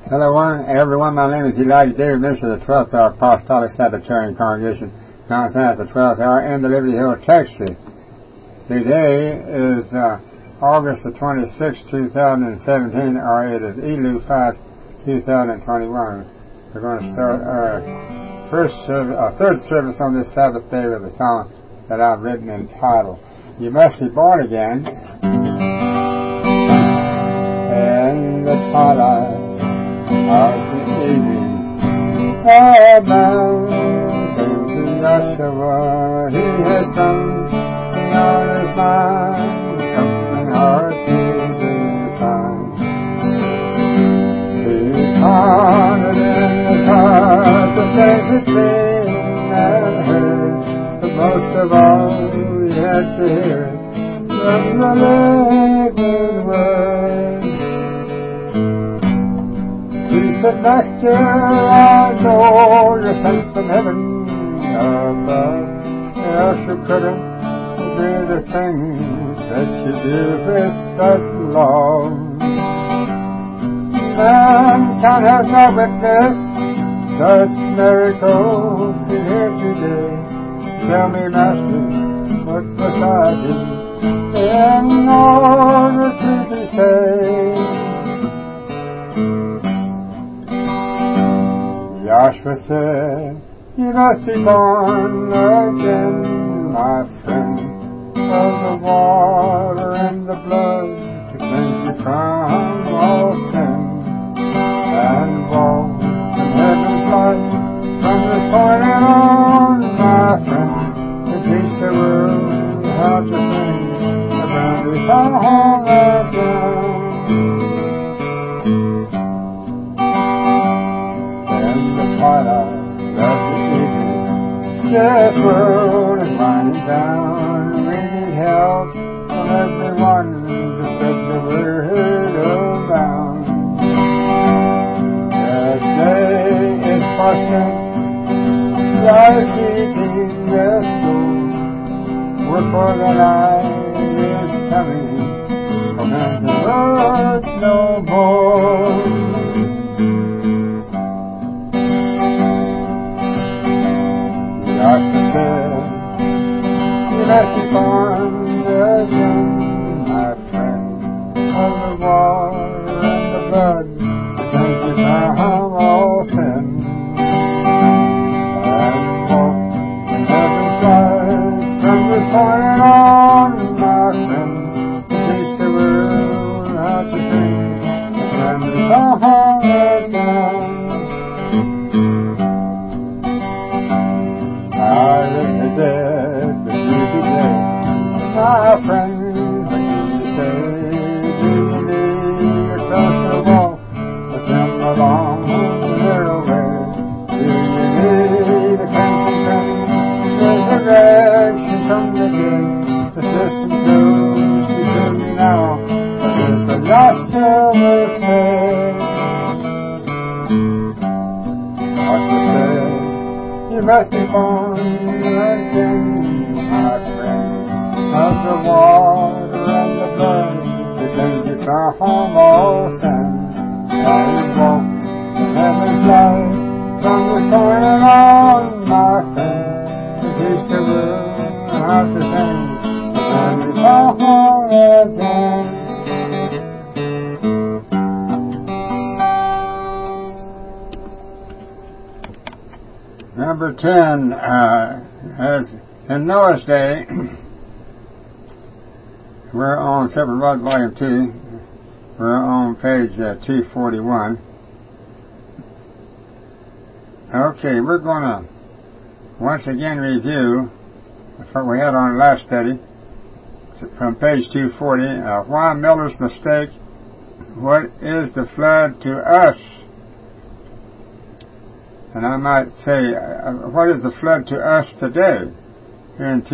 Hello, everyone. My name is Elijah David, minister of the 12th Hour Apostolic Sabbatarian Congregation, Mount Sinai at the 12th Hour in the Liberty Hill, Texas. Today is August the 26th, 2017, or it is Elul 5, 2021. We're going to start our third service on this Sabbath day with a song that I've written entitled, "You Must Be Born Again." And the twilight of the evening, a man came to Joshua. He had something on his mind, something hard to define. He pondered in his heart the things he'd seen and heard, but most of all he had to hear from the living word. He said, "Master, I know you're sent from heaven above, else you couldn't do the things that you do with such love. Mankind has no witness such miracles in here today. Tell me, Master, what must I do in order to be saved?" Joshua said, "You must be born again, my friend, of the water and the blood to cleanse you from all sin, and walk in heaven's light from this point on, my friend, to teach the world how to sing a brand new song again." This world is winding down. We need help from everyone to spread the word around. The day is far spent. God is keeping the soul. Work for the night is coming. For men to work no more. Joshua said, "You must be born again, my friend, of the water and the blood to cleanse you from all sin, and walk in heaven's light from this point on, my friend, to teach the world how to sing a brand new song again." My friend, what do you say? Do you need a closer walk with him along the narrow way? Do you need a cleansing resurrection from the dead? The system goes to me now, but it's what Joshua said. Joshua said, "You must be born again, my friend, of the water and the blood to cleanse you from all sin, and walk in heaven's light from this point on, my friend, to teach the world how to sing a brand new song again." Number 10, as in Noah's day, we're on Separate Rod, Volume 2. We're on page 241. Okay, we're going to once again review what we had on our last study. From page 240, why Miller's mistake, what is the flood to us? And I might say, what is the flood to us today, here in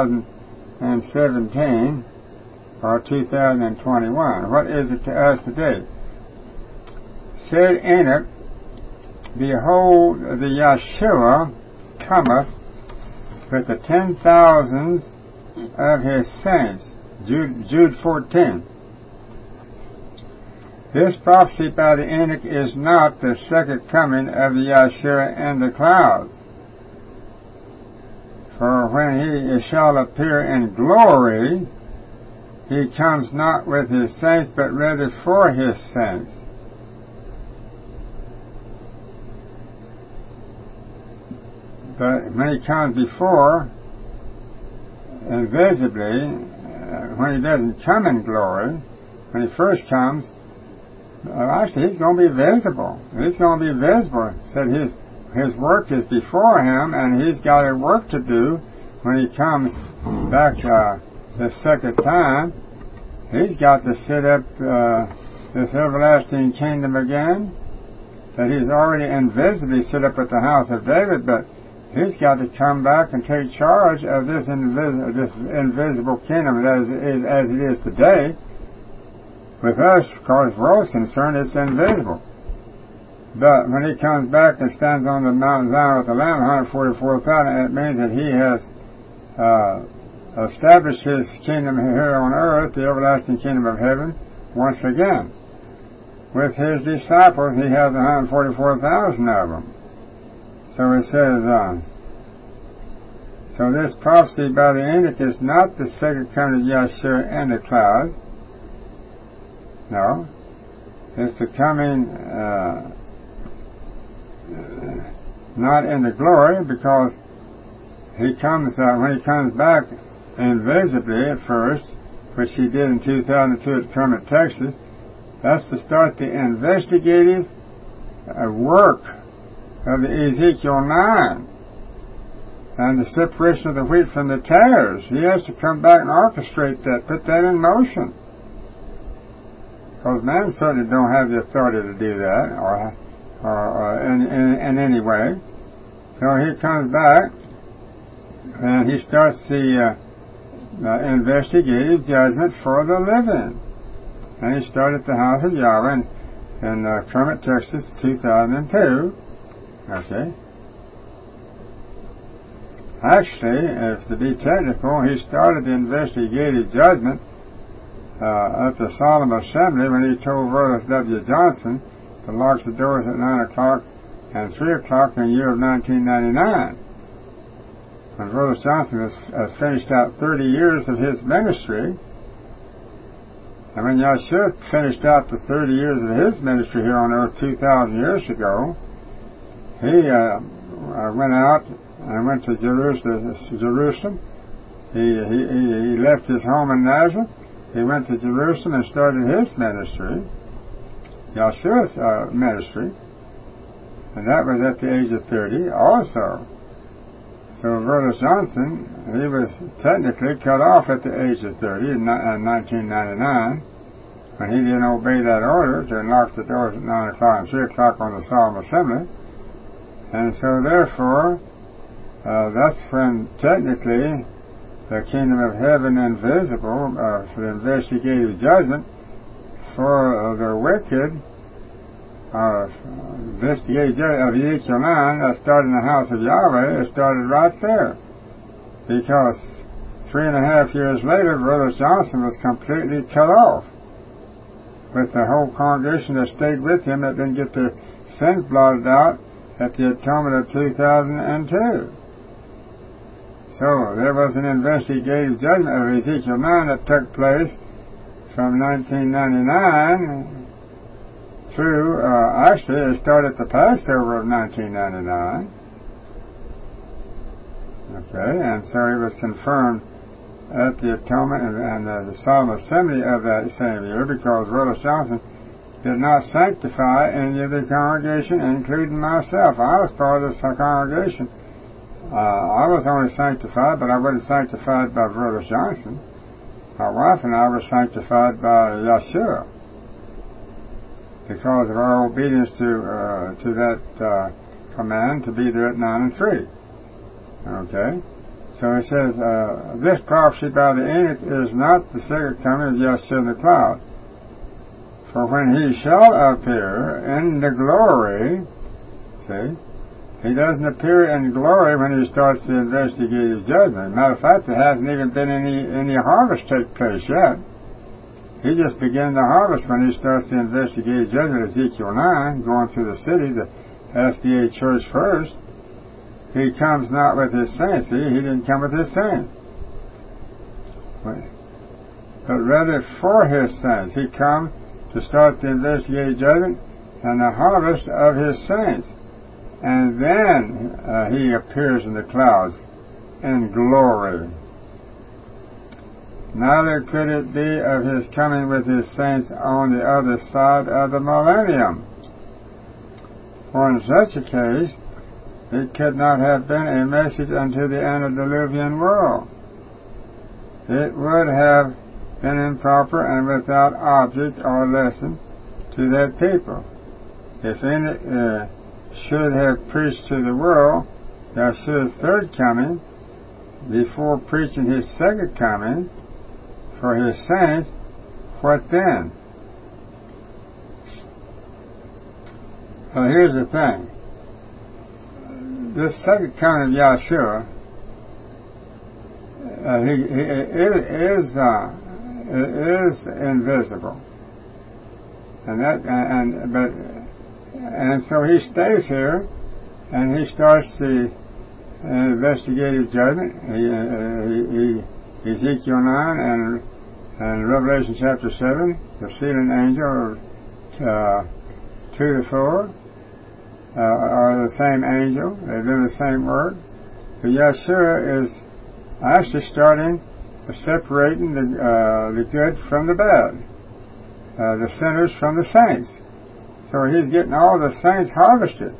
2017? Or 2021. What is it to us today? Said Enoch, "Behold, the Yeshua cometh with the 10,000s of his saints." Jude 14. This prophecy by the Enoch is not the second coming of the Yeshua in the clouds. For when he shall appear in glory, he comes not with his saints, but rather for his saints. But when he comes before, invisibly, when he doesn't come in glory, when he first comes, actually he's going to be visible. He's going to be visible. Said his work is before him, and he's got a work to do when he comes back the second time. He's got to set up this everlasting kingdom again that he's already invisibly set up at the house of David, but he's got to come back and take charge of this invisible kingdom as it is today. With us, as far as the world is concerned, it's invisible. But when he comes back and stands on the Mount Zion with the Lamb, 144,000, it means that he has established his kingdom here on earth, the everlasting kingdom of heaven, once again. With his disciples, he has 144,000 of them. So it says, so this prophecy by the Enoch is not the second coming of Yeshua in the clouds. No. It's the coming, not in the glory, because he comes, when he comes back invisibly at first, which he did in 2002 at Kermit, Texas, that's to start the investigative work of the Ezekiel 9 and the separation of the wheat from the tares. He has to come back and orchestrate that, put that in motion. Because man certainly don't have the authority to do that, or in any way. So he comes back and he starts the investigative judgment for the living. And he started at the house of Yahweh in Kermit, Texas, 2002. Okay. Actually, if to be technical, he started the investigative judgment at the solemn assembly when he told Vertus W. Johnson to lock the doors at 9 o'clock and 3 o'clock in the year of 1999. When Vertus Johnson has finished out 30 years of his ministry, and when Yeshua finished out the 30 years of his ministry here on earth 2,000 years ago, he went out and went to Jerusalem. He left his home in Nazareth. He went to Jerusalem and started his ministry, Yeshua's ministry, and that was at the age of 30 also. So Vertus Johnson, he was technically cut off at the age of 30 in 1999 when he didn't obey that order to unlock the doors at 9 o'clock and 3 o'clock on the solemn assembly. And so therefore, that's when technically the kingdom of heaven invisible for the investigative judgment for the wicked, investigative judgment of Ezekiel 9 that started in the house of Yahweh. It started right there, because 3.5 years later, Brother Johnson was completely cut off, with the whole congregation that stayed with him that didn't get their sins blotted out at the atonement of 2002. So there was an investigative judgment of Ezekiel 9 that took place from 1999 through, actually it started at the Passover of 1999. Okay, and so it was confirmed at the atonement and the solemn assembly of that same year, because Brother Johnson did not sanctify any of the congregation, including myself. I was part of this congregation. I was only sanctified, but I wasn't sanctified by Brother Johnson. My wife and I were sanctified by Yeshua because of our obedience to that command to be there at 9 and 3. Okay? So it says, this prophecy by the Enoch is not the second coming of Yeshua in the cloud. For when he shall appear in the glory, see, he doesn't appear in glory when he starts the investigative judgment. Matter of fact, there hasn't even been any harvest take place yet. He just began the harvest when he starts to investigate judgment. Ezekiel 9, going through the city, the SDA church first. He comes not with his saints. See, he didn't come with his saints, but rather for his saints. He come to start to investigate judgment and the harvest of his saints. And then he appears in the clouds in glory. Neither could it be of his coming with his saints on the other side of the millennium. For in such a case, it could not have been a message unto the antediluvian world. It would have been improper and without object or lesson to that people. If any should have preached to the world Yeshua's third coming before preaching his second coming for his saints, what then? Well, here's the thing. This second coming of Yeshua, it is invisible, and so he stays here, and he starts the investigative judgment. Ezekiel 9 and Revelation chapter 7, the sealing angel, 2 to 4, are the same angel. They do the same work. So Yeshua is actually starting separating the good from the bad, the sinners from the saints. So he's getting all the saints harvested.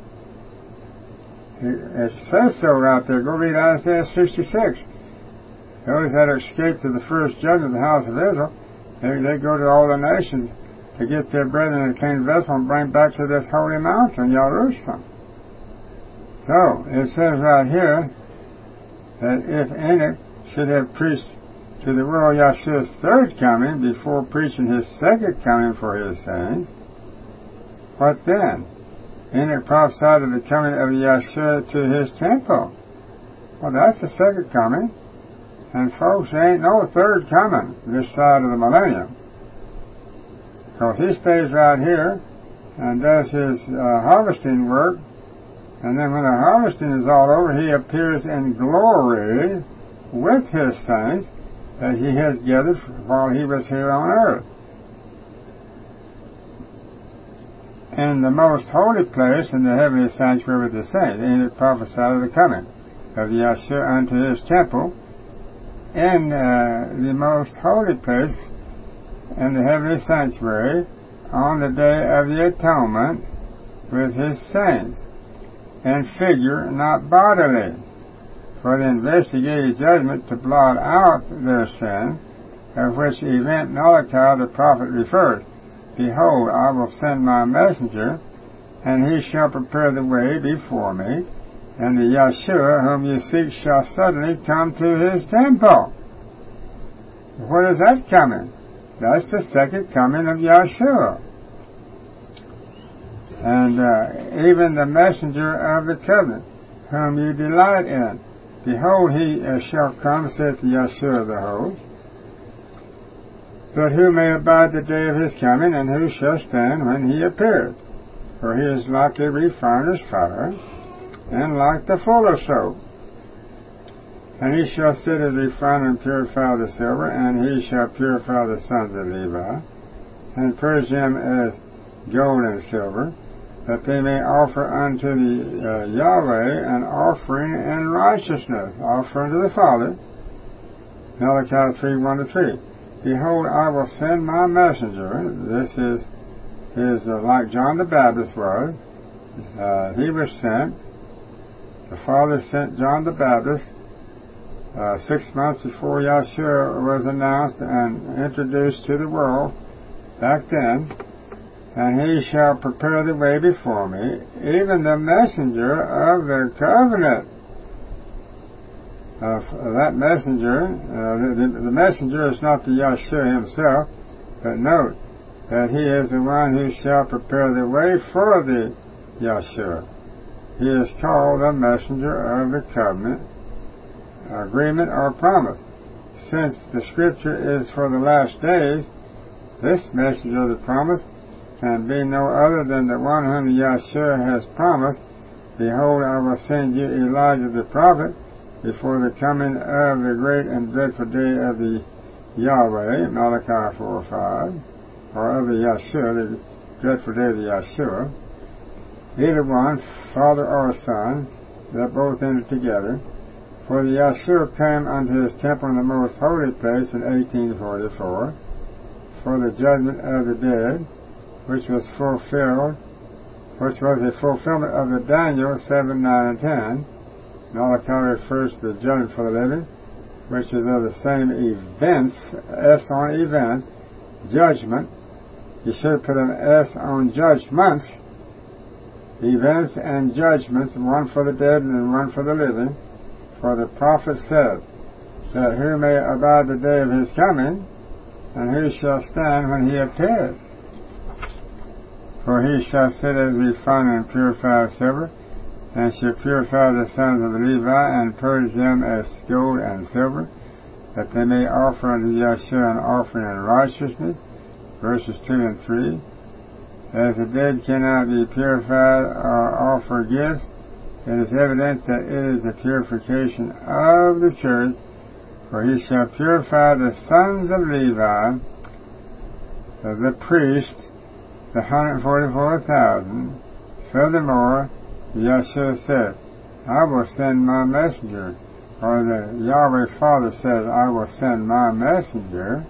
It says so right there. Go read Isaiah 66. Those that escaped to the first judgment of the house of Israel, they go to all the nations to get their brethren in a clean vessel and bring back to this holy mountain, Jerusalem. So, it says right here that if any should have preached to the world Yeshua's third coming before preaching his second coming for his saints, what then? Enoch prophesied of the coming of Yeshua to his temple. Well, that's the second coming. And folks, there ain't no third coming this side of the millennium. So he stays right here and does his harvesting work. And then when the harvesting is all over, he appears in glory with his saints that he has gathered while he was here on earth. In the most holy place in the heavenly sanctuary with the saints, Enoch prophesied of the coming of Yeshua unto his temple. In the most holy place in the heavenly sanctuary on the day of the atonement with his saints, in figure, not bodily, for the investigative judgment to blot out their sin, of which event Malachi the prophet refers. Behold, I will send my messenger, and he shall prepare the way before me, and the Yeshua whom you seek shall suddenly come to his temple. What is that coming? That's the second coming of Yeshua. And even the messenger of the covenant, whom you delight in. Behold, he shall come, saith the Yeshua of the host. But who may abide the day of his coming, and who shall stand when he appeareth? For he is like a refiner's fire, and like the fuller's soap. And he shall sit as refiner and purify the silver, and he shall purify the sons of Levi, and purge them as gold and silver, that they may offer unto the Yahweh an offering in righteousness, offer unto the Father. Malachi 3:1-3. Behold, I will send my messenger. This is like John the Baptist was. He was sent. The Father sent John the Baptist 6 months before Yeshua was announced and introduced to the world back then. And he shall prepare the way before me, even the messenger of the covenant. That messenger, the messenger is not the Yeshua himself, but note that he is the one who shall prepare the way for the Yeshua. He is called the messenger of the covenant, agreement, or promise. Since the scripture is for the last days, This message of the promise can be no other than the one whom Yahshua has promised. Behold, I will send you Elijah the prophet before the coming of the great and dreadful day of the Yahweh, Malachi 4:5, or of the Yahshua, the dreadful day of the Yahshua. Either one, father or son, that both entered together. For the Yahshua came unto his temple in the most holy place in 1844, for the judgment of the dead, which was a fulfillment of the Daniel 7, 9, and 10. Malachi refers to the judgment for the living, which is of the same events, S on events, judgment. You should put an S on judgments, events and judgments, one for the dead and one for the living. For the prophet said, that who may abide the day of his coming, and who shall stand when he appeareth? For he shall sit as refined and purified silver, and shall purify the sons of Levi, and purge them as gold and silver, that they may offer unto Yahshua an offering in righteousness. Verses 2 and 3. As the dead cannot be purified or offer gifts, it is evident that it is the purification of the church, for he shall purify the sons of Levi, the priests, the 144,000. Furthermore, Yahshua said, I will send my messenger, or the Yahweh Father said, I will send my messenger,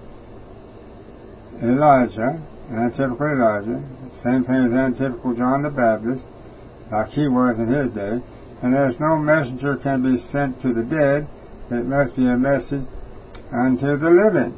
Elijah, antitypical Elijah, same thing as antitypical John the Baptist, like he was in his day. And as no messenger can be sent to the dead, it must be a message unto the living.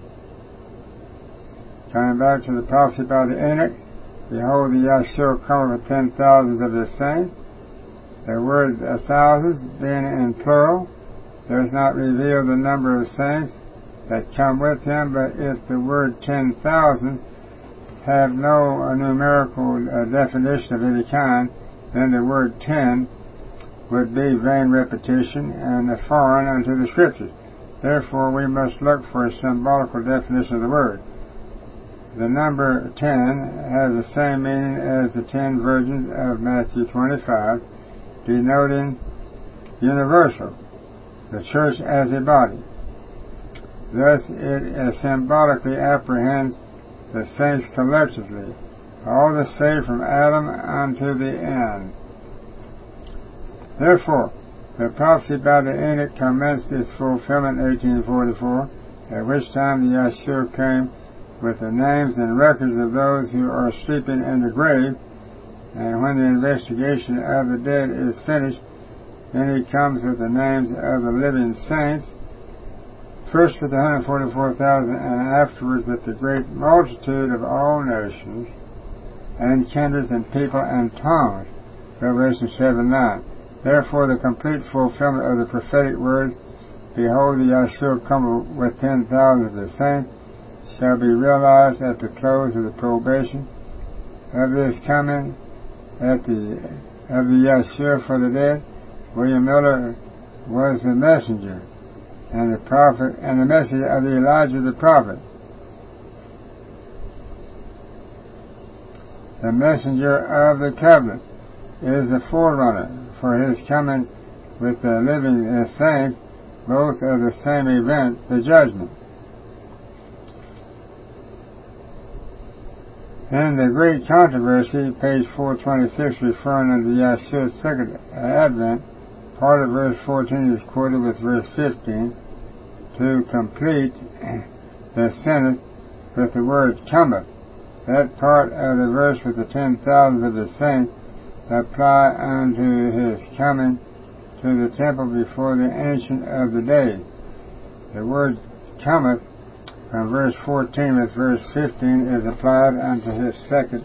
Coming back to the prophecy by the Enoch, behold, the Yahshua cometh with 10,000s of his saints. The word thousands being in plural does not reveal the number of saints that come with him, but if the word 10,000 have no numerical definition of any kind, then the word 10 would be vain repetition and foreign unto the Scriptures. Therefore, we must look for a symbolical definition of the word. The number 10 has the same meaning as the 10 virgins of Matthew 25, denoting universal, the church as a body. Thus, it symbolically apprehends the saints collectively, all the saved from Adam unto the end. Therefore, the prophecy by the Enoch commenced its fulfillment in 1844, at which time the Yahshua came with the names and records of those who are sleeping in the grave, and when the investigation of the dead is finished, then he comes with the names of the living saints, first with the 144,000, and afterwards with the great multitude of all nations, and kindreds, and people, and tongues. Revelation 7:9. Therefore, the complete fulfillment of the prophetic words, behold, the Yahshua cometh with 10,000 of the saints, shall be realized at the close of the probation of this coming of the Yahshua for the dead. William Miller was the messenger and the prophet, and the messenger of Elijah the prophet. The messenger of the covenant is the forerunner for his coming with the living saints, both of the same event, the judgment. In the Great Controversy, page 426, referring to Yahshua's second advent, part of verse 14 is quoted with verse 15 to complete the sentence with the word cometh. That part of the verse with the 10,000 of the saints apply unto his coming to the temple before the Ancient of the Days. The word cometh from verse 14 with verse 15 is applied unto his second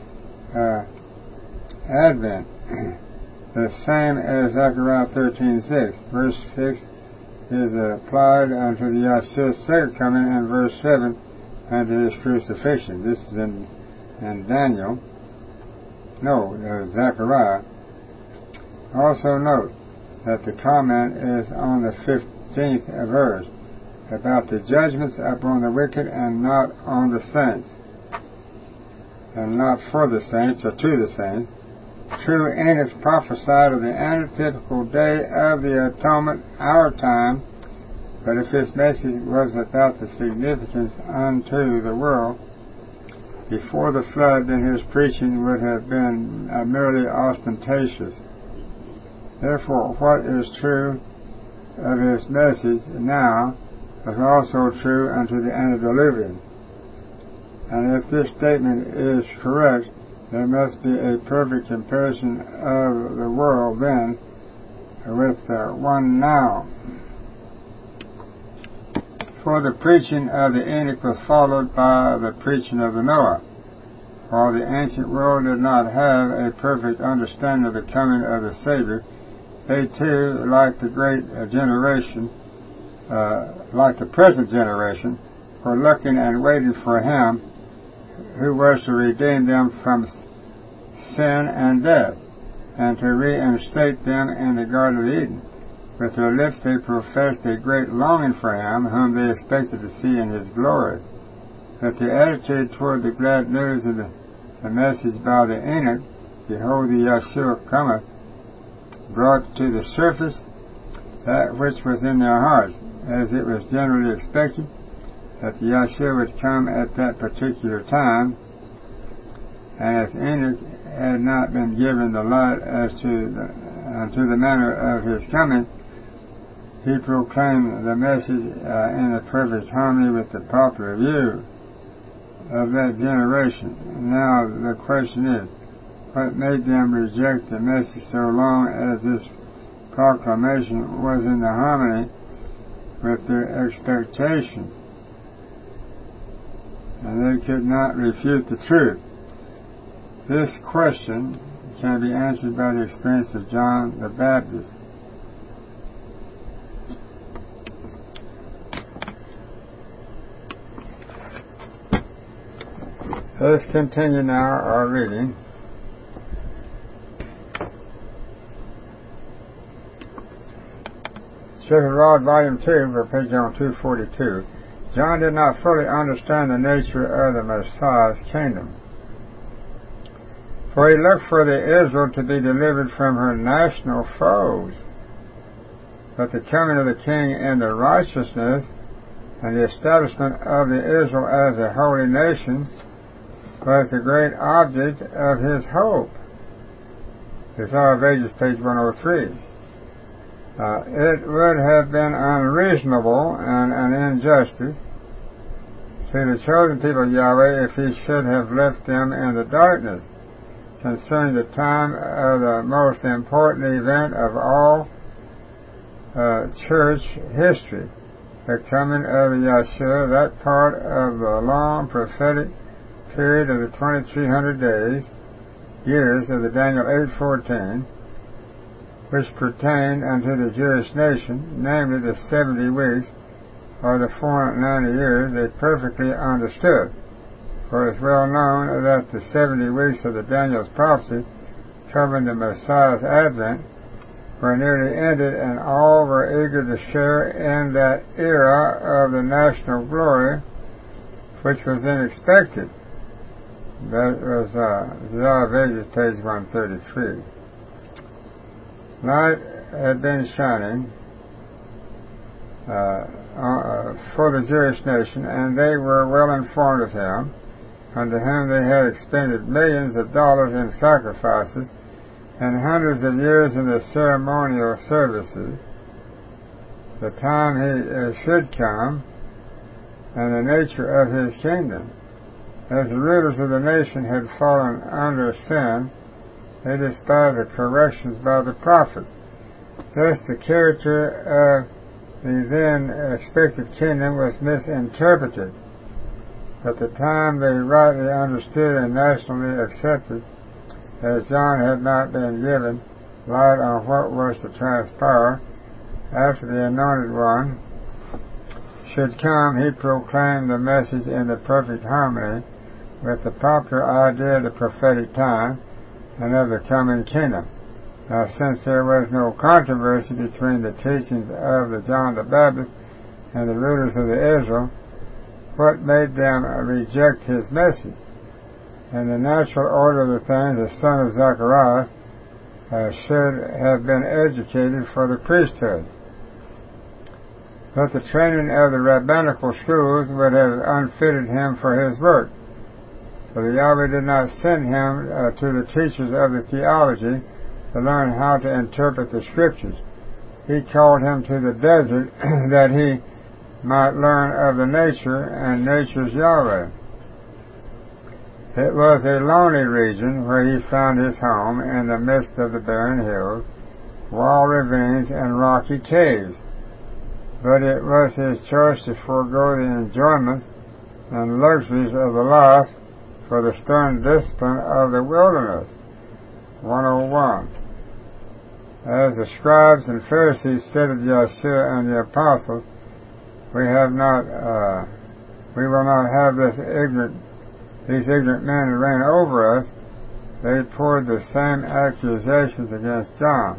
advent. The same as Zechariah 13:6. Verse 6 is applied unto the Yahshua's second coming, and verse 7 unto his crucifixion. This is in Daniel. Zechariah. Also note that the comment is on the 15th verse. about the judgments upon the wicked and not on the saints, and not for the saints or to the saints. True, Enoch prophesied of the antitypical day of the atonement, our time, but if his message was without the significance unto the world before the flood, then his preaching would have been merely ostentatious. Therefore, what is true of his message now is also true unto the antediluvian. And if this statement is correct, there must be a perfect comparison of the world then with one now. For the preaching of the Enoch was followed by the preaching of the Noah. While the ancient world did not have a perfect understanding of the coming of the Savior, they too, like the great generation, like the present generation, were looking and waiting for Him who was to redeem them from sin and death, and to reinstate them in the Garden of Eden. With their lips they professed a great longing for Him, whom they expected to see in His glory. But the attitude toward the glad news of the message by the Enoch, behold, the Yeshua cometh, brought to the surface that which was in their hearts, as it was generally expected that the Yeshua would come at that particular time, and as Enoch had not been given the light as to the manner of his coming, he proclaimed the message in a perfect harmony with the popular view of that generation. Now the question is, what made them reject the message so long as this proclamation was in the harmony with their expectations, and they could not refute the truth? This question can be answered by the experience of John the Baptist. Let's continue now our reading. Sacred Rod, Volume 2, page 242. John did not fully understand the nature of the Messiah's kingdom, for he looked for the Israel to be delivered from her national foes. But the coming of the King in the righteousness and the establishment of the Israel as a holy nation was the great object of his hope. Desire of Ages, page 103. It would have been unreasonable and an injustice to the chosen people of Yahweh if he should have left them in the darkness concerning the time of the most important event of all church history, the coming of the Yeshua, that part of the long prophetic period of the 2300 years of the Daniel 8:14, which pertained unto the Jewish nation, namely the 70 weeks, or the 490 years, they perfectly understood. For it is well known that the 70 weeks of the Daniel's prophecy covering the Messiah's advent were nearly ended, and all were eager to share in that era of the national glory which was then expected. That was Desire of Ages, page 133. Light had been shining for the Jewish nation, and they were well informed of him, unto whom they had expended millions of dollars in sacrifices and hundreds of years in the ceremonial services. The time he should come, and the nature of his kingdom. As the rulers of the nation had fallen under sin, they despised the corrections by the prophets. Thus the character of the then expected kingdom was misinterpreted. At the time they rightly understood and nationally accepted, as John had not been given light on what was to transpire after the Anointed One should come, he proclaimed the message in the perfect harmony with the popular idea of the prophetic time and of the coming kingdom. Now, since there was no controversy between the teachings of the John the Baptist and the rulers of the Israel, what made them reject his message. In the natural order of the things, the son of Zacharias should have been educated for the priesthood. But the training of the rabbinical schools would have unfitted him for his work. For the Yahweh did not send him to the teachers of the theology to learn how to interpret the scriptures. He called him to the desert that he might learn of the nature and nature's Yahweh. It was a lonely region where he found his home in the midst of the barren hills, wild ravines, and rocky caves. But it was his choice to forego the enjoyments and luxuries of the life for the stern discipline of the wilderness. 101. As the scribes and Pharisees said of Yeshua and the apostles, we will not have these ignorant men reign over us. They poured the same accusations against John.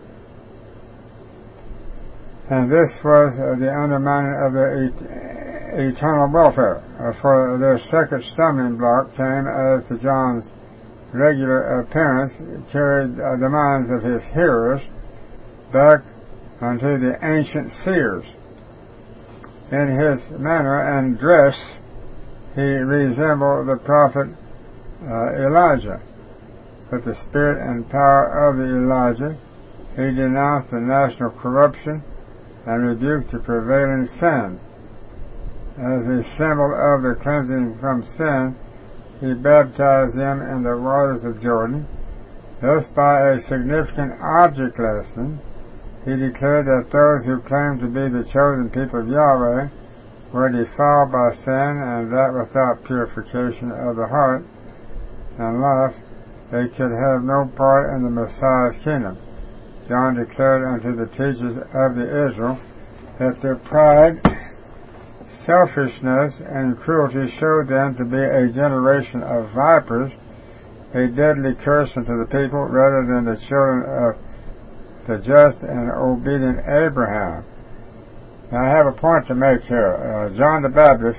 And this was the undermining of the eternal welfare. For their second stumbling block came as to John's regular appearance carried the minds of his hearers back unto the ancient seers. In his manner and dress, he resembled the prophet Elijah. With the spirit and power of the Elijah, he denounced the national corruption and rebuked the prevailing sin. As a symbol of the cleansing from sin, he baptized them in the waters of Jordan. Thus, by a significant object lesson, he declared that those who claimed to be the chosen people of Yahweh were defiled by sin, and that without purification of the heart and life they could have no part in the Messiah's kingdom. John declared unto the teachers of the Israel that their pride, selfishness, and cruelty showed them to be a generation of vipers, a deadly curse unto the people, rather than the children of the just and obedient Abraham. Now, I have a point to make here. John the Baptist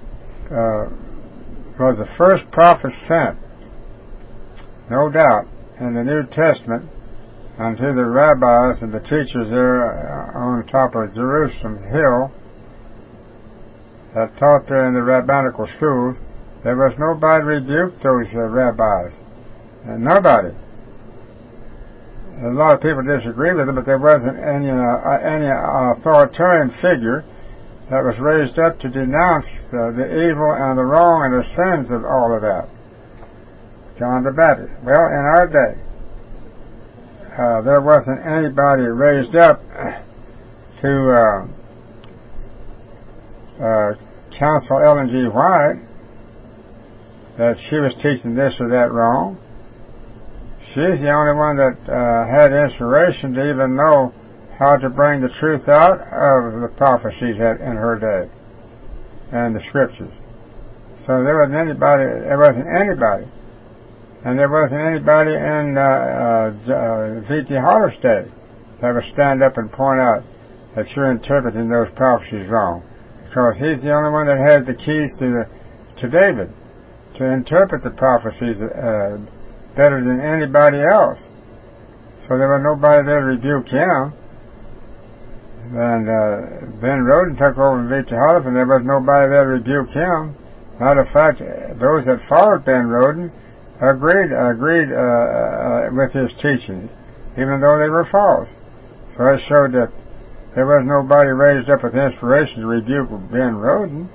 was the first prophet sent, no doubt, in the New Testament unto the rabbis and the teachers there on top of Jerusalem hill that taught there in the rabbinical schools. There was nobody rebuked those rabbis. Nobody. A lot of people disagree with them, but there wasn't any authoritarian figure that was raised up to denounce the evil and the wrong and the sins of all of that. John the Baptist. Well, in our day, there wasn't anybody raised up to counsel Ellen G. White that she was teaching this or that wrong. She's the only one that had inspiration to even know how to bring the truth out of the prophecies in her day and the scriptures. So there wasn't anybody, and there wasn't anybody in V.T. Holler's day that would stand up and point out that you're interpreting those prophecies wrong, because he's the only one that has the keys to David to interpret the prophecies better than anybody else. So there was nobody there to rebuke him. And Ben Roden took over V.T. Holler, and there was nobody there to rebuke him. Matter of fact, those that followed Ben Roden agreed with his teachings, even though they were false. So it showed that there was nobody raised up with inspiration to rebuke Ben Roden.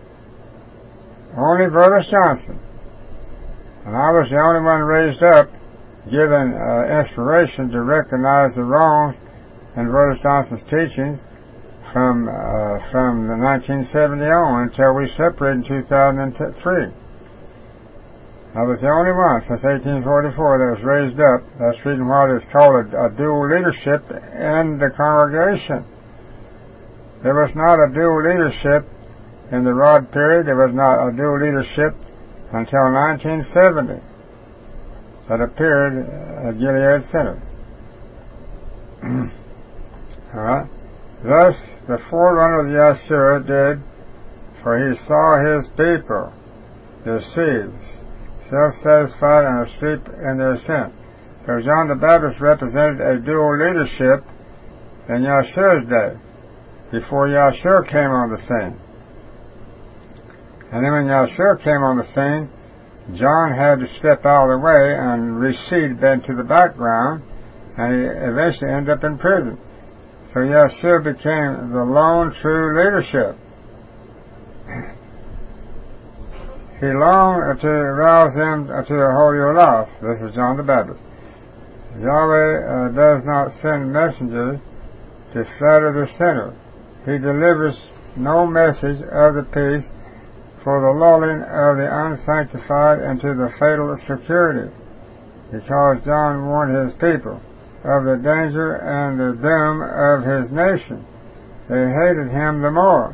Only Brother Johnson. And I was the only one raised up, given inspiration to recognize the wrongs in Brother Johnson's teachings from the 1970 on until we separated in 2003. I was the only one since 1844 that was raised up. That's the reason why it's called a dual leadership in the congregation. There was not a dual leadership in the Rod period. There was not a dual leadership until 1970 that appeared at Gilead Center. All right. Thus the forerunner of Yeshua did, for he saw his people deceived, self-satisfied, and asleep in their sin. So John the Baptist represented a dual leadership in Yeshua's day, before Yeshua came on the scene. And then when Yeshua came on the scene, John had to step out of the way and recede into the background, and he eventually ended up in prison. So Yeshua became the lone true leadership. He longed to rouse them to the holier life. This is John the Baptist. Yahweh does not send messengers to flatter the sinner. He delivers no message of the peace for the lulling of the unsanctified into the fatal security, because John warned his people of the danger and the doom of his nation. They hated him the more.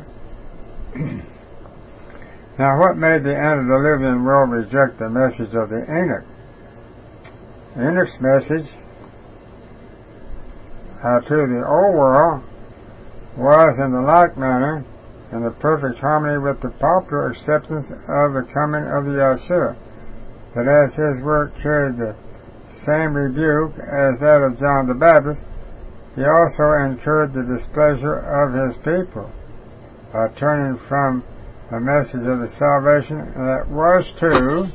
Now, what made the antediluvian world reject the message of the Enoch? Enoch's message to the old world was in the like manner in the perfect harmony with the popular acceptance of the coming of the Yeshua, that as his work carried the same rebuke as that of John the Baptist, he also incurred the displeasure of his people by turning from the message of the salvation that was to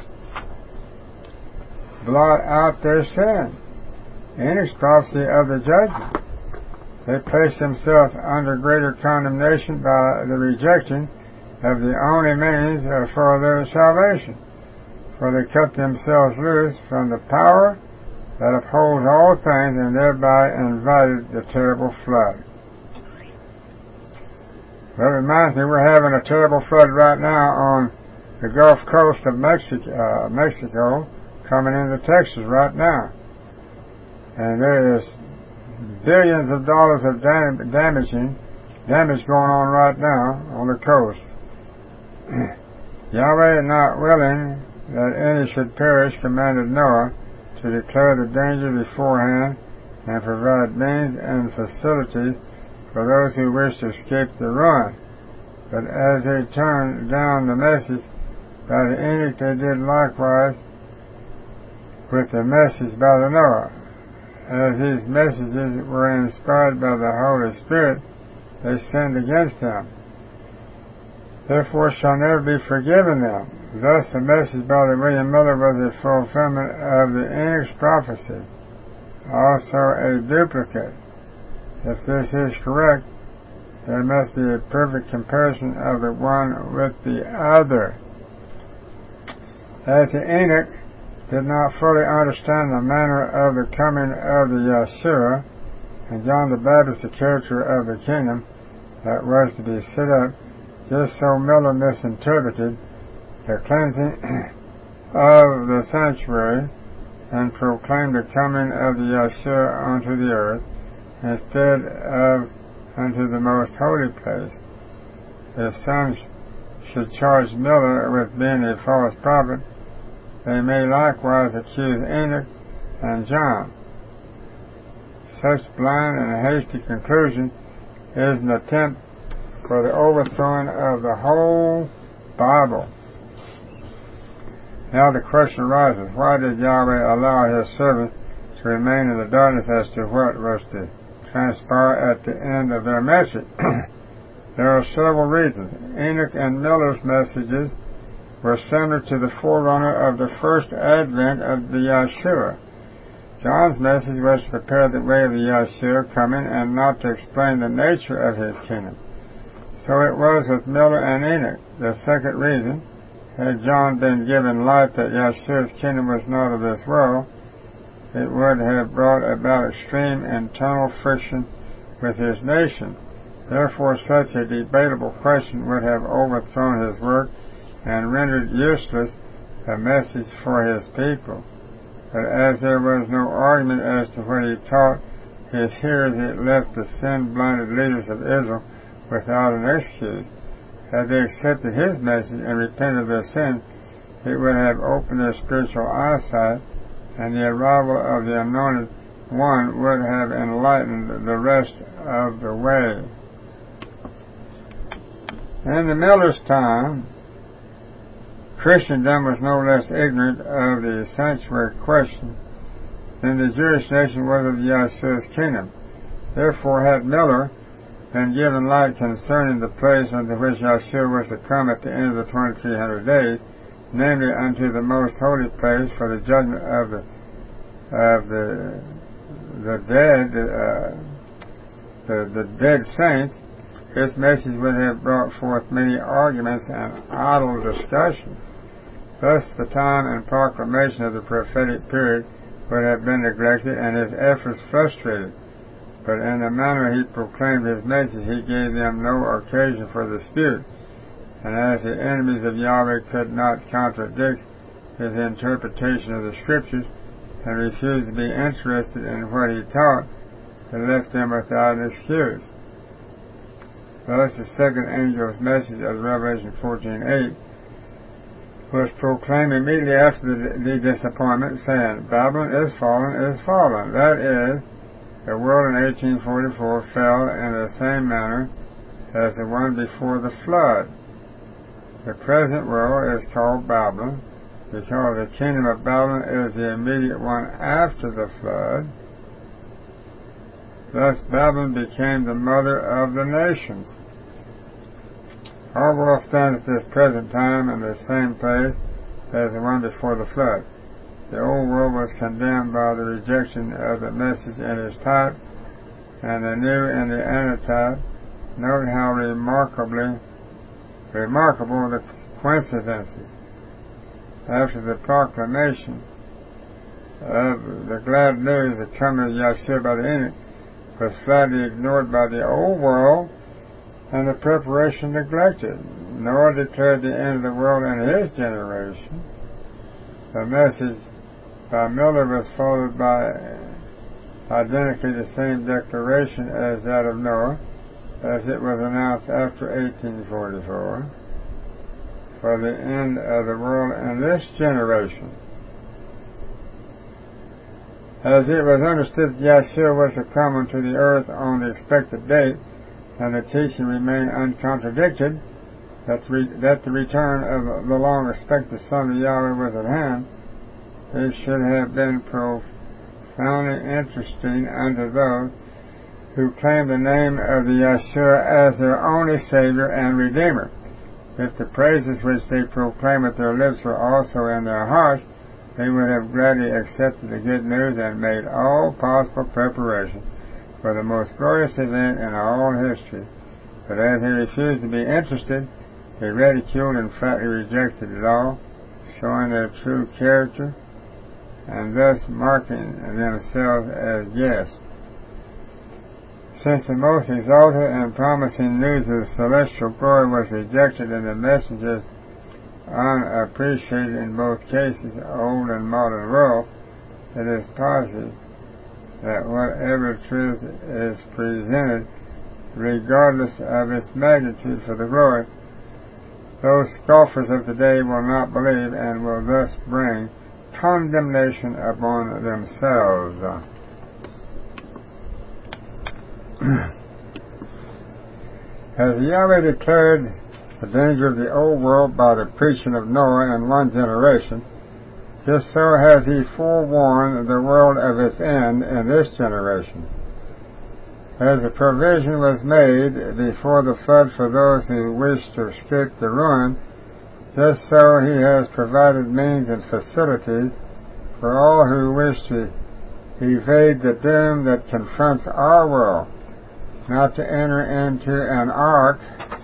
blot out their sin. Enoch's prophecy of the judgment. They placed themselves under greater condemnation by the rejection of the only means for their salvation, for they cut themselves loose from the power that upholds all things, and thereby invited the terrible flood. Well, it reminds me we're having a terrible flood right now on the Gulf Coast of Mexico, coming into Texas right now. And there is billions of dollars of damage going on right now on the coast. Yahweh, not willing that any should perish, commanded Noah to declare the danger beforehand and provide means and facilities for those who wish to escape the ruin. But as they turned down the message by the Enoch, they did likewise with the message by the Noah. As these messages were inspired by the Holy Spirit, they sinned against them. Therefore shall never be forgiven them. Thus the message by the William Miller was a fulfillment of the Enoch's prophecy, also a duplicate. If this is correct, there must be a perfect comparison of the one with the other. As the Enoch did not fully understand the manner of the coming of the Yeshua, and John the Baptist the character of the kingdom that was to be set up, just so Miller misinterpreted the cleansing of the sanctuary and proclaimed the coming of the Yeshua unto the earth instead of unto the most holy place. If some should charge Miller with being a false prophet, they may likewise accuse Enoch and John. Such blind and hasty conclusion is an attempt for the overthrowing of the whole Bible. Now the question arises, why did Yahweh allow his servant to remain in the darkness as to what was to transpire at the end of their message? There are several reasons. Enoch and Miller's messages were similar to the forerunner of the first advent of the Yeshua. John's message was to prepare the way of the Yeshua coming and not to explain the nature of his kingdom. So it was with Miller and Enoch. The second reason, had John been given light that Yeshua's kingdom was not of this world, it would have brought about extreme internal friction with his nation. Therefore, such a debatable question would have overthrown his work and rendered useless the message for his people. But as there was no argument as to what he taught his hearers, it left the sin-blinded leaders of Israel without an excuse. Had they accepted his message and repented of their sin, it would have opened their spiritual eyesight, and the arrival of the Anointed One would have enlightened the rest of the way. In the Miller's time, Christendom was no less ignorant of the sanctuary question than the Jewish nation was of Yahshua's kingdom. Therefore, had Miller been given light concerning the place unto which Yahshua was to come at the end of the 2300 days, namely unto the most holy place for the judgment of the dead, the dead saints, this message would have brought forth many arguments and idle discussion. Thus, the time and proclamation of the prophetic period would have been neglected and his efforts frustrated. But in the manner he proclaimed his message, he gave them no occasion for dispute. And as the enemies of Yahweh could not contradict his interpretation of the Scriptures and refused to be interested in what he taught, he left them without excuse. Thus, the second angel's message of Revelation 14:8 was proclaimed immediately after the disappointment, saying, Babylon is fallen, is fallen. That is, the world in 1844 fell in the same manner as the one before the flood. The present world is called Babylon because the kingdom of Babylon is the immediate one after the flood. Thus Babylon became the mother of the nations. Our world stands at this present time in the same place as the one before the flood. The old world was condemned by the rejection of the message in its type, and the new in the antitype. Note how remarkable the coincidences. After the proclamation of the glad news, the coming of Yahshua by the end was flatly ignored by the old world, and the preparation neglected. Noah declared the end of the world in his generation. The message by Miller was followed by identically the same declaration as that of Noah, as it was announced after 1844, for the end of the world in this generation. As it was understood that Yahshua was to come unto the earth on the expected date, and the teaching remained uncontradicted, that the return of the long-expected Son of Yahweh was at hand, it should have been profoundly interesting unto those who claim the name of the Yahshua as their only Savior and Redeemer. If the praises which they proclaim with their lips were also in their hearts, they would have gladly accepted the good news and made all possible preparation for the most glorious event in all history. But as they refused to be interested, they ridiculed and flatly rejected it all, showing their true character, and thus marking themselves as guests. Since the most exalted and promising news of celestial glory was rejected and the messengers unappreciated in both cases, old and modern worlds, it is positive that whatever truth is presented, regardless of its magnitude for the glory, those scoffers of today will not believe and will thus bring condemnation upon themselves. As Yahweh declared the danger of the old world by the preaching of Noah in one generation, just so has he forewarned the world of its end in this generation. As a provision was made before the flood for those who wished to escape the ruin, just so he has provided means and facilities for all who wish to evade the doom that confronts our world, not to enter into an ark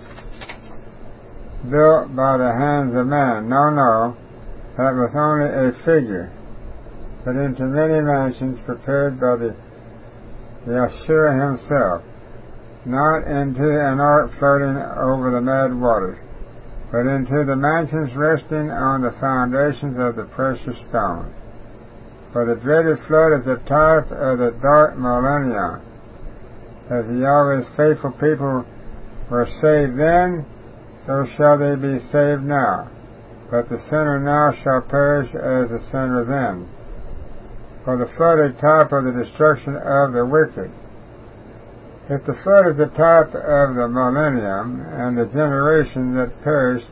built by the hands of man. No, that was only a figure, but into many mansions prepared by the Yahshua himself, not into an ark floating over the mad waters, but into the mansions resting on the foundations of the precious stone. For the dreaded flood is a type of the dark millennium. As the Yahweh's faithful people were saved then, so shall they be saved now. But the sinner now shall perish as the sinner then. For the flood is a type of the destruction of the wicked. If the flood is the type of the millennium and the generation that perished,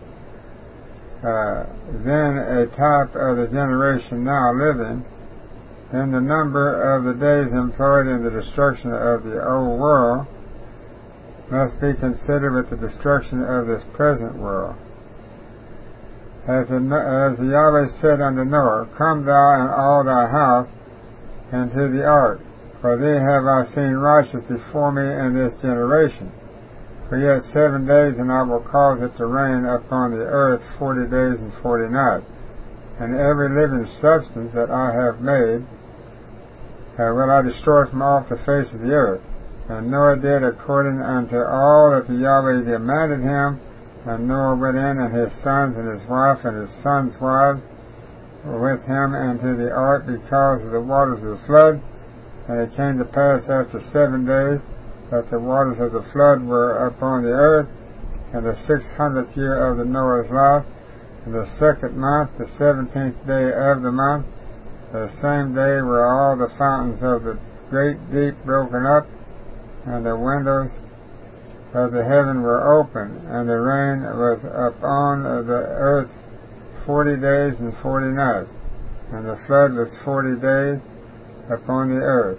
then a type of the generation now living, then the number of the days employed in the destruction of the old world must be considered with the destruction of this present world. As the Yahweh said unto Noah, Come thou and all thy house into the ark, for thee have I seen righteous before me in this generation. For yet 7 days, and I will cause it to rain upon the earth 40 days and 40 nights. And every living substance that I have made will I destroy from off the face of the earth. And Noah did according unto all that the Yahweh commanded him. And Noah went in, and his sons, and his wife, and his sons' wives were with him into the ark because of the waters of the flood. And it came to pass after 7 days that the waters of the flood were upon the earth, in the 600th year of the Noah's life, in the 2nd month, the 17th day of the month. The same day were all the fountains of the great deep broken up, and the windows of the heaven were open, and the rain was upon the earth 40 days and 40 nights, and the flood was 40 days upon the earth.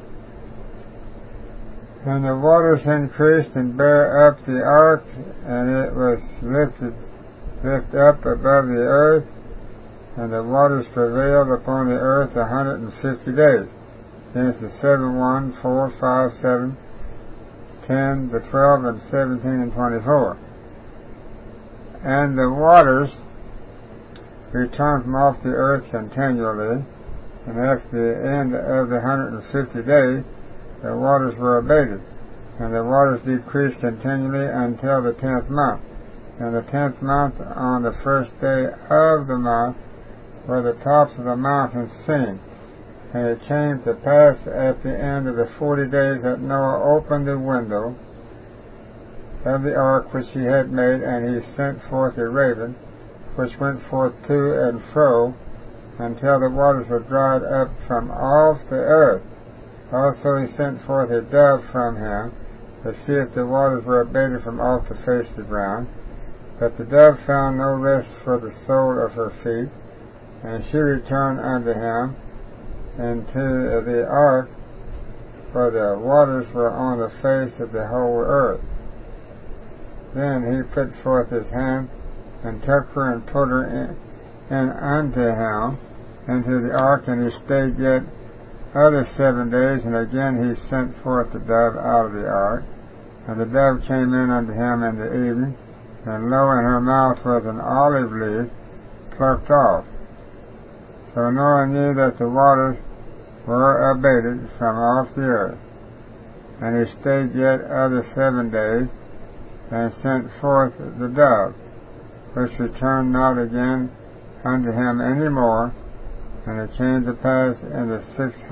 And the waters increased and bare up the ark, and it was lifted up above the earth, and the waters prevailed upon the earth 150 days. Genesis 7:1, 4, 5, 7, 10, the 12, and 17, and 24. And the waters returned from off the earth continually, and after the end of the 150 days, the waters were abated, and the waters decreased continually until the 10th month. And the 10th month, on the first day of the month, were the tops of the mountains seen. And it came to pass at the end of the 40 days that Noah opened the window of the ark which he had made, and he sent forth a raven, which went forth to and fro, until the waters were dried up from off the earth. Also he sent forth a dove from him, to see if the waters were abated from off the face of the ground. But the dove found no rest for the sole of her feet, and she returned unto him into the ark, for the waters were on the face of the whole earth. Then he put forth his hand, and took her, and put her in unto him into the ark, and he stayed yet other 7 days, and again he sent forth the dove out of the ark. And the dove came in unto him in the evening, and lo, in her mouth was an olive leaf plucked off. So Noah knew that the waters were abated from off the earth. And he stayed yet other 7 days, and sent forth the dove, which returned not again unto him any more. And it came to pass in the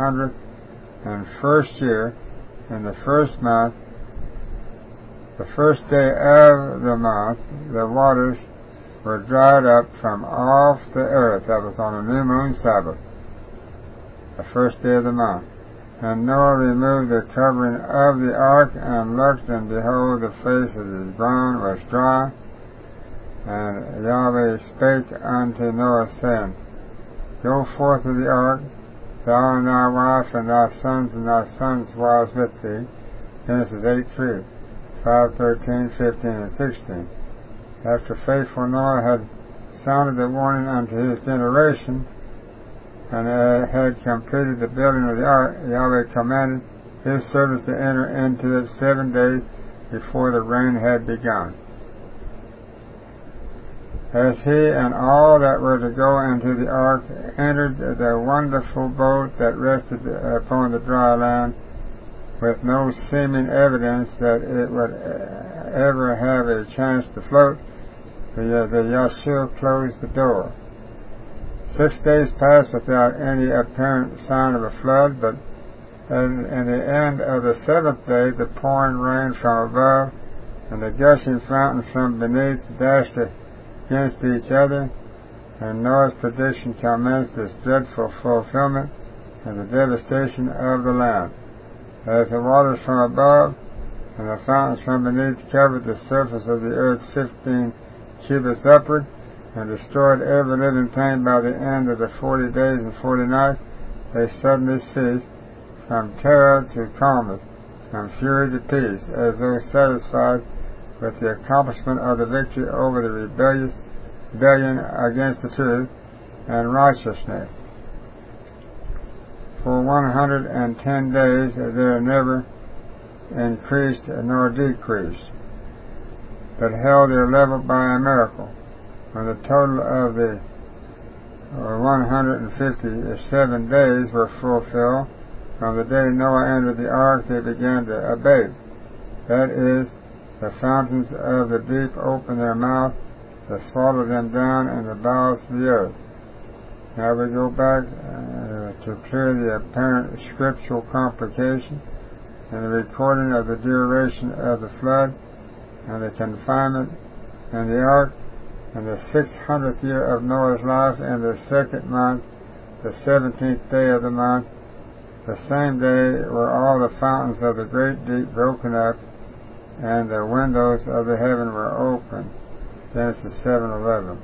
601st year, in the 1st month, the 1st day of the month, the waters were dried up from off the earth. That was on a new moon Sabbath, the 1st day of the month. And Noah removed the covering of the ark, and looked, and behold, the face of his ground was dry. And Yahweh spake unto Noah, saying, Go forth of the ark, thou and thy wife, and thy sons and thy sons' wives with thee. Genesis 8:3, 5:13, 15, and 16. After faithful Noah had sounded the warning unto his generation, and had completed the building of the ark, Yahweh commanded his servants to enter into it 7 days before the rain had begun. As he and all that were to go into the ark entered the wonderful boat that rested upon the dry land, with no seeming evidence that it would ever have a chance to float, the Yahshua closed the door. 6 days passed without any apparent sign of a flood, but in the end of the 7th day, the pouring rain from above and the gushing fountains from beneath dashed against each other, and Noah's prediction commenced its dreadful fulfillment and the devastation of the land. As the waters from above And the fountains from beneath covered the surface of the earth 15 cubits upward, and destroyed every living thing. By the end of the 40 days and 40 nights, they suddenly ceased, from terror to calmness, from fury to peace, as though satisfied with the accomplishment of the victory over the rebellion against the truth and righteousness. For 110 days there never increased nor decreased, but held their level by a miracle. When the total of the 157 days were fulfilled, from the day Noah entered the ark, they began to abate. That is, the fountains of the deep opened their mouth to swallow them down in the bowels of the earth. Now we go back to clear the apparent scriptural complication in the recording of the duration of the flood and the confinement in the ark. In the 600th year of Noah's life, in the second month, the 17th day of the month, the same day were all the fountains of the great deep broken up, and the windows of the heaven were opened. Genesis 7:11.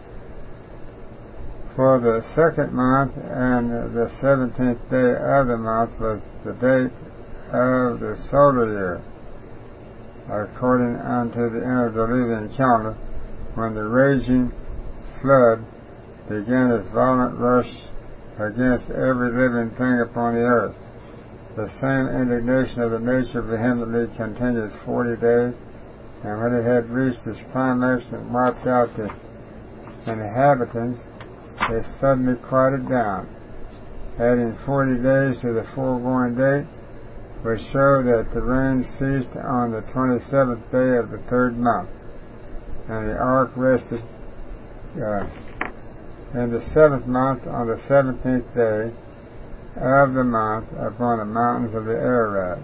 For the second month and the 17th day of the month was the date of the solar year, according unto the antediluvian calendar, when the raging flood began its violent rush against every living thing upon the earth. The same indignation of the nature vehemently continued 40 days, and when it had reached its climax and wiped out the inhabitants, it suddenly quieted down, adding 40 days to the foregoing date, which show that the rain ceased on the 27th day of the third month, and the ark rested in the 7th month on the 17th day of the month upon the mountains of the Ararat.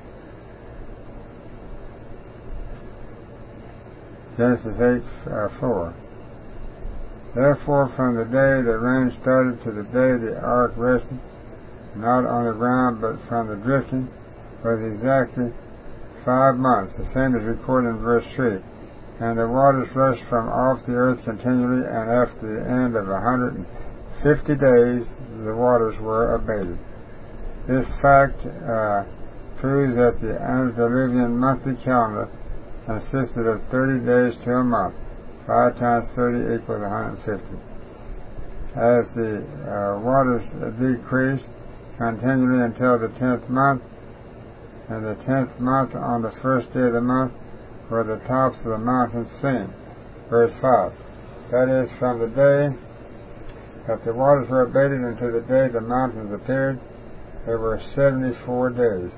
Genesis 8:4. Therefore, from the day the rain started to the day the ark rested, not on the ground but from the drifting, was exactly 5 months, the same as recorded in verse 3. And the waters rushed from off the earth continually, and after the end of 150 days the waters were abated. This fact proves that the antediluvian monthly calendar consisted of 30 days to a month. 5 times 30 equals 150. As the waters decreased continually until the 10th month, and the 10th month on the first day of the month were the tops of the mountains seen. Verse 5. That is, from the day that the waters were abated until the day the mountains appeared, there were 74 days.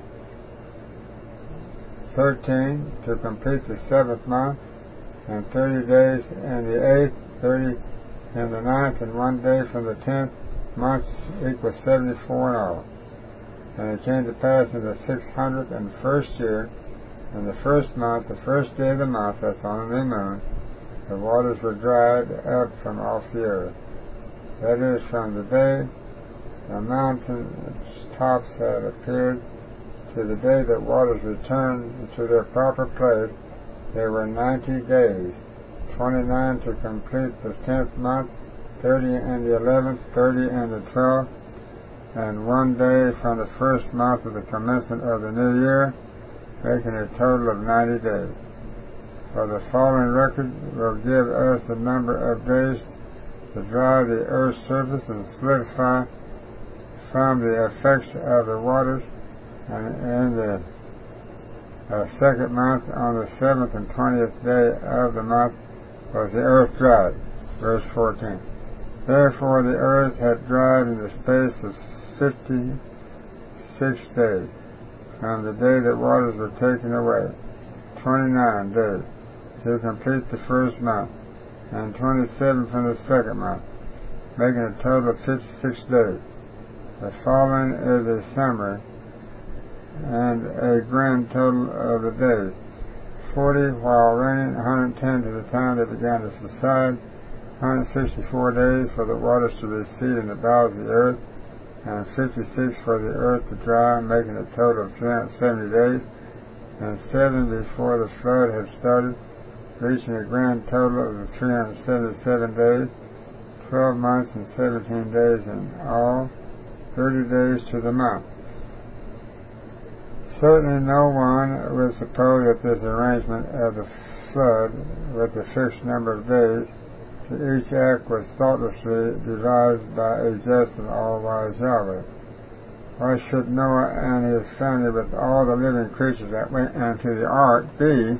13 to complete the 7th month, and 30 days in the 8th, 30 in the 9th, and 1 day from the 10th months equals 74 in all. And it came to pass in the 601st year, in the first month, the first day of the month, that's on the new moon, the waters were dried up from off the earth. That is, from the day the mountain tops had appeared to the day that waters returned to their proper place, there were 90 days, 29 to complete the 10th month, 30 in the 11th, 30 in the 12th, and 1 day from the first month of the commencement of the new year, making a total of 90 days. For the following record will give us the number of days to dry the earth's surface and solidify from the effects of the waters, and in the second month, on the 7th and 20th day of the month, was the earth dried. Verse 14. Therefore the earth had dried in the space of 56 days, from the day that waters were taken away, 29 days, to complete the first month, and 27 from the second month, making a total of 56 days. The following is a summary and a grand total of the days: 40 while raining, 110 to the time they began to subside, 164 days for the waters to recede in the bowels of the earth, and 56 for the earth to dry, making a total of 370 days. and 7 before the flood had started, reaching a grand total of 377 days, 12 months and 17 days in all, 30 days to the month. Certainly no one would suppose that this arrangement of the flood with a fixed number of days to each act was thoughtlessly devised by a just and all-wise Yahweh. Why should Noah and his family, with all the living creatures that went into the ark, be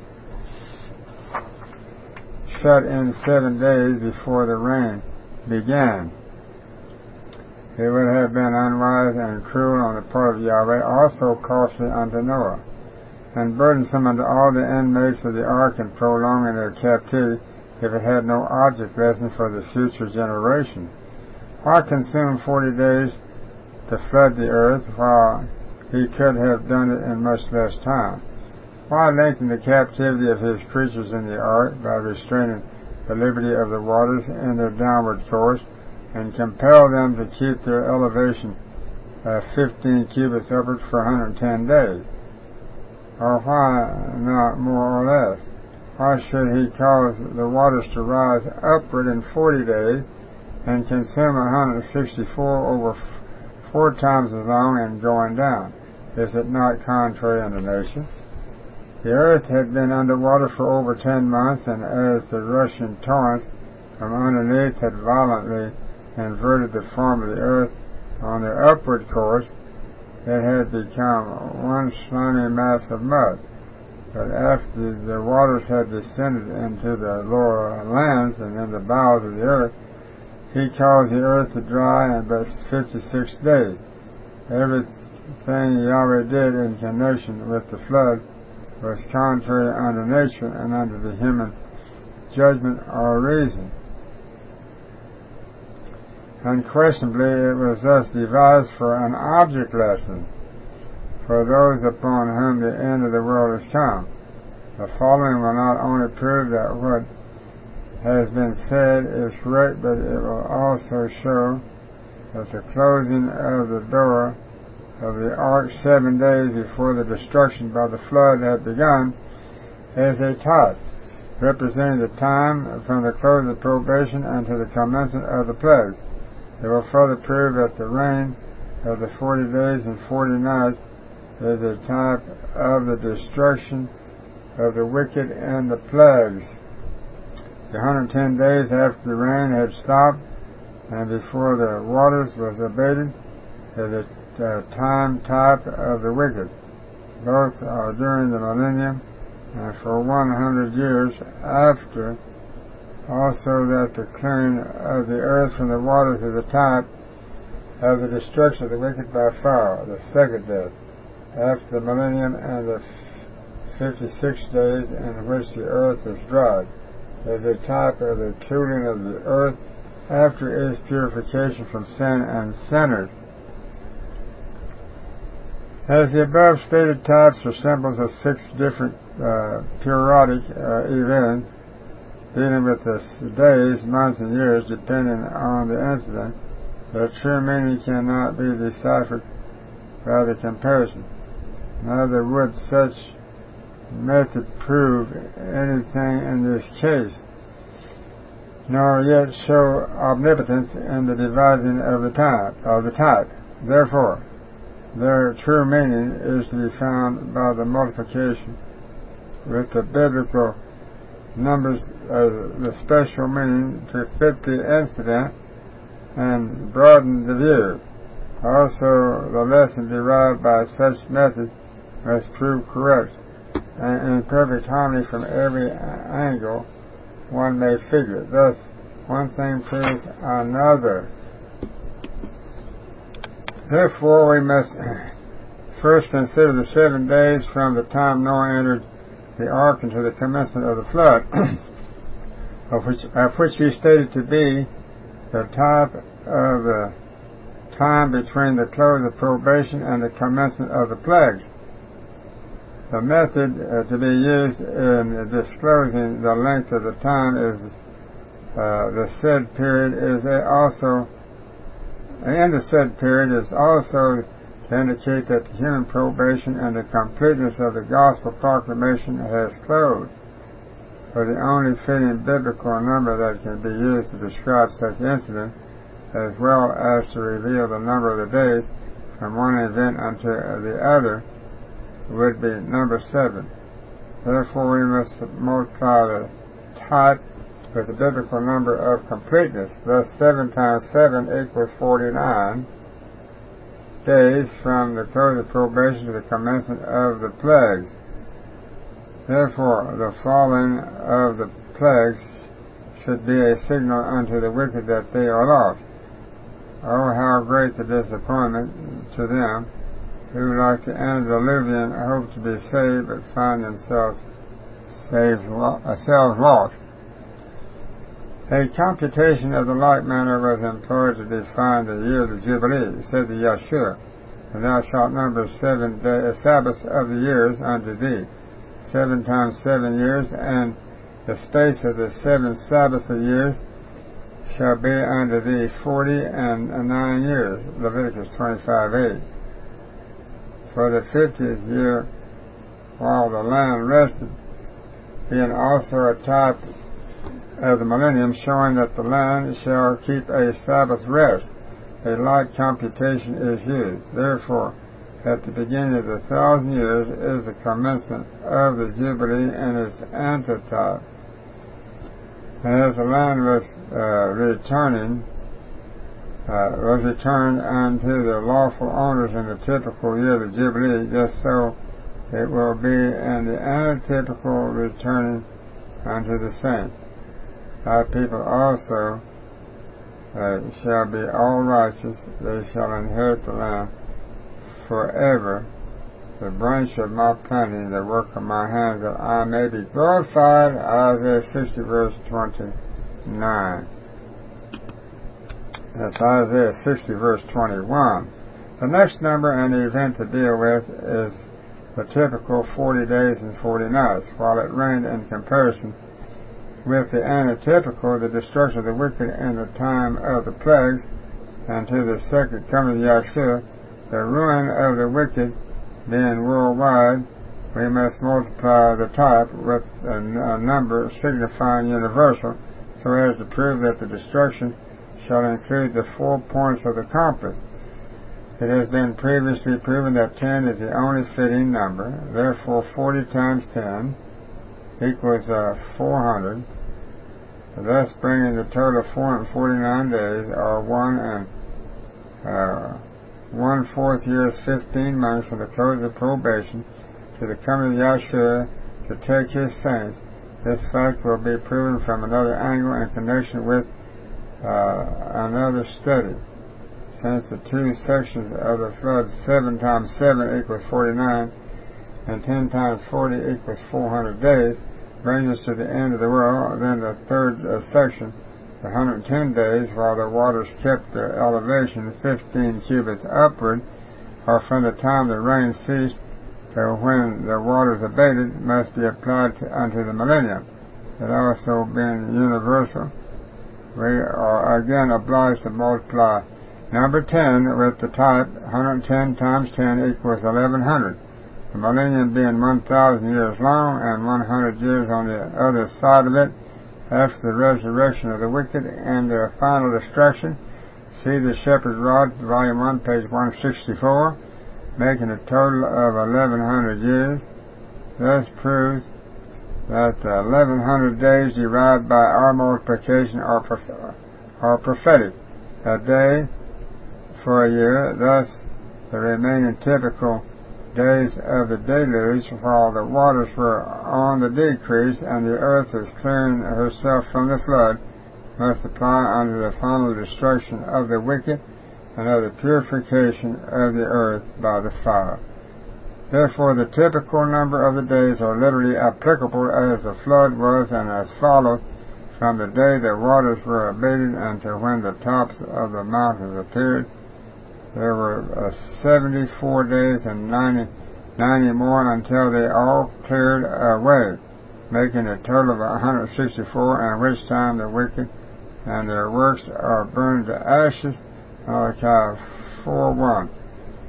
shut in 7 days before the rain began? It would have been unwise and cruel on the part of Yahweh, also costly unto Noah, and burdensome unto all the inmates of the ark in prolonging their captivity, if it had no object lesson for the future generation. Why consume 40 days to flood the earth, while he could have done it in much less time? Why lengthen the captivity of his creatures in the ark by restraining the liberty of the waters in their downward course, and compel them to keep their elevation 15 cubits upward for 110 days? Or why not more or less? Why should he cause the waters to rise upward in 40 days and consume 164 over 4 times as long and going down? Is it not contrary unto nature? The earth had been under water for over 10 months, and as the rushing torrents from underneath had violently inverted the form of the earth on their upward course, it had become one slimy mass of mud. But after the waters had descended into the lower lands and in the bowels of the earth, he caused the earth to dry in but 56 days. Everything Yahweh did in connection with the flood was contrary unto nature and unto the human judgment or reason. Unquestionably, it was thus devised for an object lesson for those upon whom the end of the world has come. The following will not only prove that what has been said is correct, but it will also show that the closing of the door of the ark 7 days before the destruction by the flood had begun is a type, representing the time from the close of probation unto the commencement of the plagues. It will further prove that the reign of the 40 days and 40 nights is a type of the destruction of the wicked and the plagues. The 110 days after the rain had stopped and before the waters was abated is a time type of the wicked, both during the millennium and for 100 years after. Also that the clearing of the earth from the waters is a type of the destruction of the wicked by fire, the second death, after the millennium, and the 56 days in which the earth was dried, is a type of the cooling of the earth after its purification from sin and sinners. As the above stated types are symbols of 6 different periodic events, dealing with the days, months, and years depending on the incident, the true meaning cannot be deciphered by the comparison. Neither would such method prove anything in this case, nor yet show omnipotence in the devising of the type. Therefore, their true meaning is to be found by the multiplication with the biblical numbers of the special meaning to fit the incident and broaden the view. Also, the lesson derived by such method must prove correct and in perfect harmony from every angle one may figure. Thus, one thing proves another. Therefore, we must first consider the 7 days from the time Noah entered the ark until the commencement of the flood, of which he stated to be the type of the time between the close of probation and the commencement of the plagues. The method to be used in disclosing the length of the time is the said period is also to to indicate that the human probation and the completeness of the gospel proclamation has closed. For the only fitting biblical number that can be used to describe such incidents, as well as to reveal the number of the days from one event unto the other, would be number 7. Therefore we must multiply the type with the biblical number of completeness. Thus 7 times 7 equals 49 days from the close of probation to the commencement of the plagues. Therefore the falling of the plagues should be a signal unto the wicked that they are lost. Oh, how great the disappointment to them who, like the antediluvian, hope to be saved but find themselves lost. A computation of the like manner was employed to define the year of the Jubilee. Said the Yeshua, "And thou shalt number 7 Sabbaths of the years unto thee, 7 times 7 years, and the space of the 7 Sabbaths of years shall be unto thee 49 years." Leviticus 25:8. For the 50th year, while the land rested, being also a type of the millennium, showing that the land shall keep a Sabbath rest, a like computation is used. Therefore, at the beginning of the 1,000 years is the commencement of the Jubilee and its antitype. As the land was returned unto the lawful owners in the typical year of the Jubilee, just so it will be in the antitypical returning unto the saints. Thy people also shall be all righteous, they shall inherit the land forever, the branch of my planting, the work of my hands, that I may be glorified. Isaiah 60 verse 29. That's Isaiah 60 verse 21. The next number and event to deal with is the typical 40 days and 40 nights. While it reigned in comparison with the antitypical, the destruction of the wicked in the time of the plagues, and to the second coming of Yeshua, the ruin of the wicked being worldwide, we must multiply the type with a number signifying universal, so as to prove that the destruction shall include the 4 points of the compass. It has been previously proven that 10 is the only fitting number. Therefore 40 times 10 equals 400, thus bringing the total of 449 days, or 1/4 years, 15 months from the close of probation to the coming of Yeshua to take his saints. This fact will be proven from another angle in connection with another study. Since the 2 sections of the flood, 7 times 7 equals 49, and 10 times 40 equals 400 days, brings us to the end of the world. Then the third section, the 110 days, while the waters kept their elevation 15 cubits upward, or from the time the rain ceased to when the waters abated, must be applied unto the millennium. It also being universal, we are again obliged to multiply number 10 with the type. 110 times 10 equals 1100. The millennium being 1,000 years long and 100 years on the other side of it, after the resurrection of the wicked and their final destruction. See the Shepherd's Rod, Volume 1, page 164, making a total of 1,100 years. Thus proves that 1,100 days derived by our multiplication are prophetic. A day for a year, thus the remaining typical days of the deluge, while the waters were on the decrease and the earth was clearing herself from the flood, must apply unto the final destruction of the wicked and of the purification of the earth by the fire. Therefore the typical number of the days are literally applicable as the flood was, and as follows: from the day the waters were abated until when the tops of the mountains appeared, there were 74 days and 90 more until they all cleared away, making a total of 164, in which time the wicked and their works are burned to ashes. Malachi 4:1.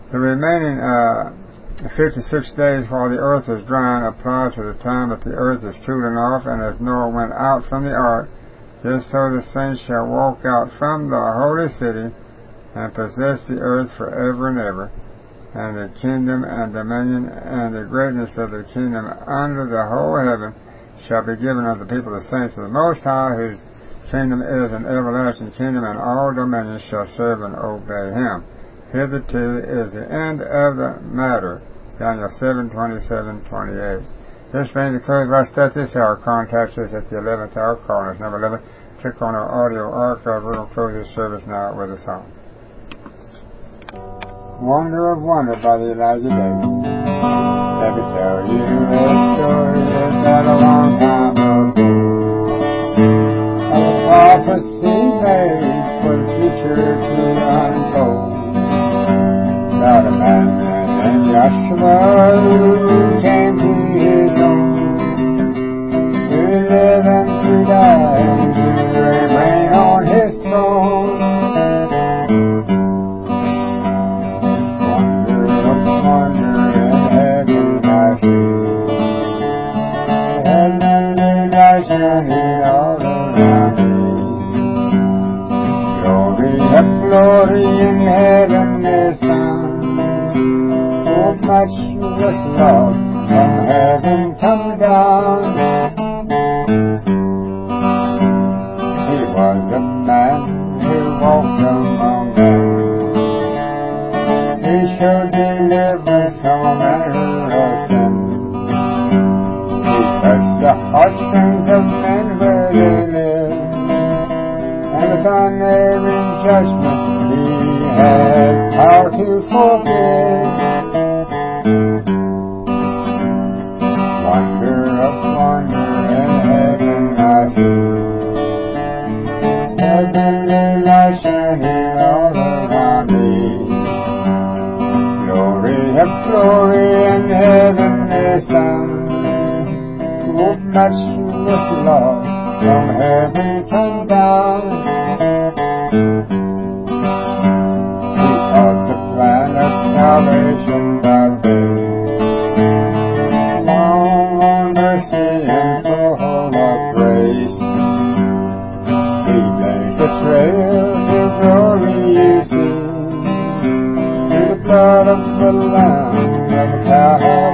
The remaining 56 days while the earth is drying apply to the time that the earth is cooling off, and as Noah went out from the ark, just so the saints shall walk out from the holy city and possess the earth forever and ever, and the kingdom and dominion and the greatness of the kingdom under the whole heaven shall be given unto the people of the saints of the Most High, whose kingdom is an everlasting kingdom, and all dominions shall serve and obey him. Hitherto is the end of the matter. Daniel 7:27-28. This brings the close of our study this hour. Contact us at the 11th hour. Call us number 11. Click on our audio archive. We're going to close this service now with a song. Wonder of Wonder by the Elijah David. Let me tell you a story that a long time ago. A prophecy made for the future to unfold. About a man named Joshua who came to his own, to live and to die, and to remain on his throne. Wonder of wonder in heaven I see, heavenly light shining all around me. Glory of glory in heaven is found. So much was love from heaven come down. He was a man who walked among men. He showed deliverance no manner of sin. He touched the heartstrings of men where they live, and upon their judgment he had power to forgive. Wonder of wonder in heaven I see, heavenly light shining all around me. Glory of glory in heavenly sound. Oh, matchless love from heaven come down. He taught the plan of salvation by faith, long on mercy and full of grace. He blazed the trail to glory, you see, through the blood of the Lamb of Calvary.